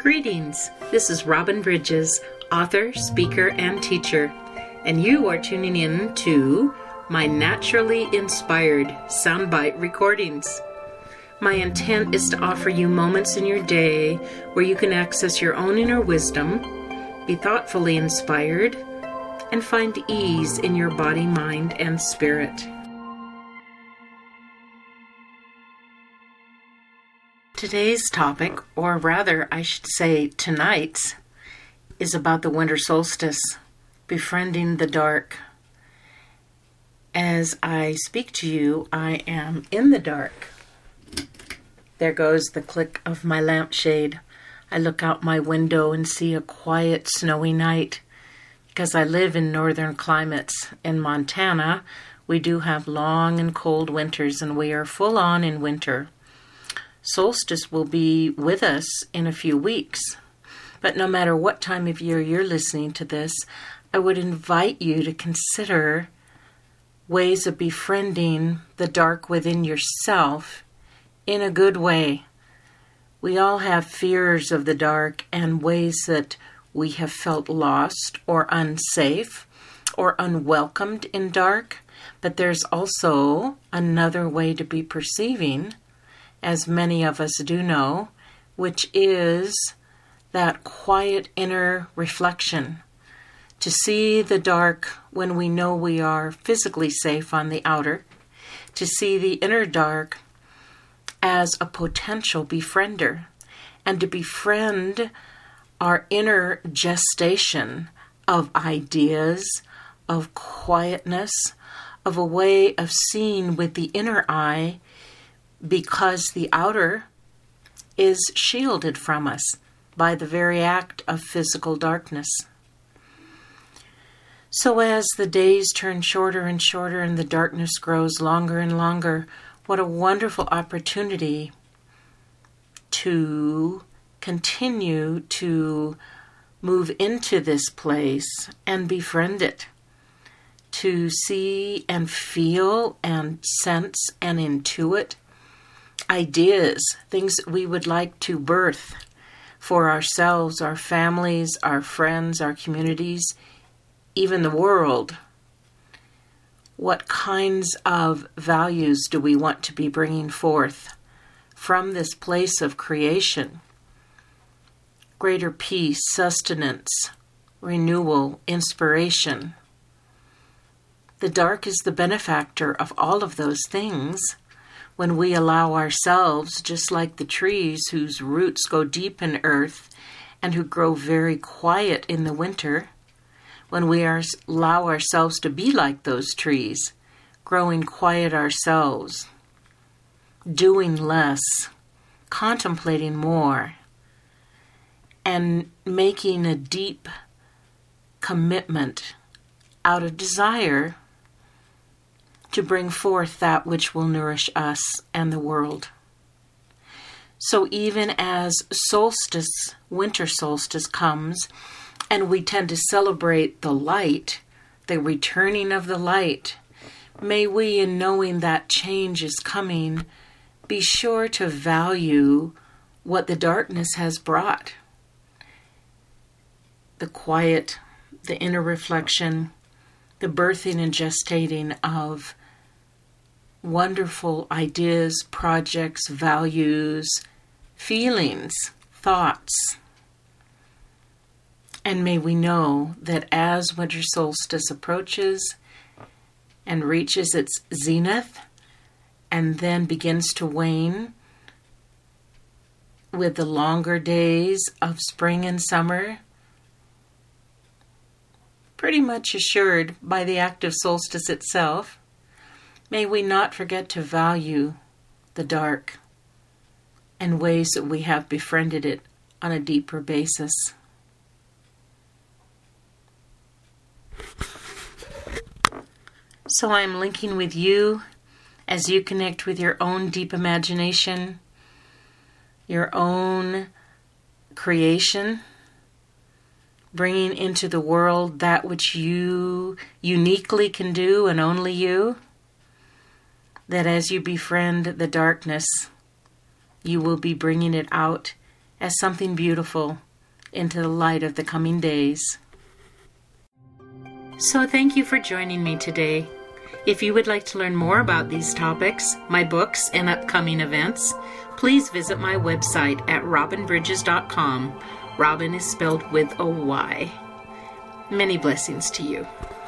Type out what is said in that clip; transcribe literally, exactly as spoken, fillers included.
Greetings, this is Robin Bridges, author, speaker, and teacher, and you are tuning in to my naturally inspired soundbite recordings. My intent is to offer you moments in your day where you can access your own inner wisdom, be thoughtfully inspired, and find ease in your body, mind, and spirit. Today's topic, or rather I should say tonight's, is about the winter solstice, befriending the dark. As I speak to you, I am in the dark. There goes the click of my lampshade. I look out my window and see a quiet, snowy night. Because I live in northern climates. In Montana, we do have long and cold winters, and we are full on in winter. Solstice will be with us in a few weeks. But no matter what time of year you're listening to this, I would invite you to consider ways of befriending the dark within yourself in a good way. We all have fears of the dark and ways that we have felt lost or unsafe or unwelcomed in dark. But there's also another way to be perceiving, as many of us do know, which is that quiet inner reflection. To see the dark when we know we are physically safe on the outer. To see the inner dark as a potential befriender. And to befriend our inner gestation of ideas, of quietness, of a way of seeing with the inner eye, because the outer is shielded from us by the very act of physical darkness. So as the days turn shorter and shorter and the darkness grows longer and longer, what a wonderful opportunity to continue to move into this place and befriend it, to see and feel and sense and intuit ideas, things that we would like to birth for ourselves, our families, our friends, our communities, even the world. What kinds of values do we want to be bringing forth from this place of creation? Greater peace, sustenance, renewal, inspiration. The dark is the benefactor of all of those things. When we allow ourselves, just like the trees whose roots go deep in earth and who grow very quiet in the winter, when we are, allow ourselves to be like those trees, growing quiet ourselves, doing less, contemplating more, and making a deep commitment out of desire to bring forth that which will nourish us and the world. So even as solstice, winter solstice comes, and we tend to celebrate the light, the returning of the light, may we, in knowing that change is coming, be sure to value what the darkness has brought. The quiet, the inner reflection, the birthing and gestating of wonderful ideas, projects, values, feelings, thoughts. And may we know that as winter solstice approaches and reaches its zenith and then begins to wane with the longer days of spring and summer, pretty much assured by the act of solstice itself, may we not forget to value the dark and ways that we have befriended it on a deeper basis. So I'm linking with you as you connect with your own deep imagination, your own creation, bringing into the world that which you uniquely can do and only you. That as you befriend the darkness, you will be bringing it out as something beautiful into the light of the coming days. So thank you for joining me today. If you would like to learn more about these topics, my books, and upcoming events, please visit my website at robin bridges dot com. Robin is spelled with a Y. Many blessings to you.